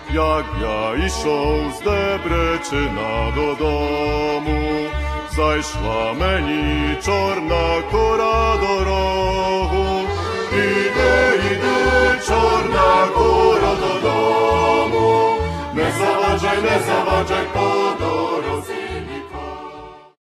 Як я ішов з Дебречина додому, зайшла мені чорна кора дорогу. Іди, чорна кора додому, не заваджай,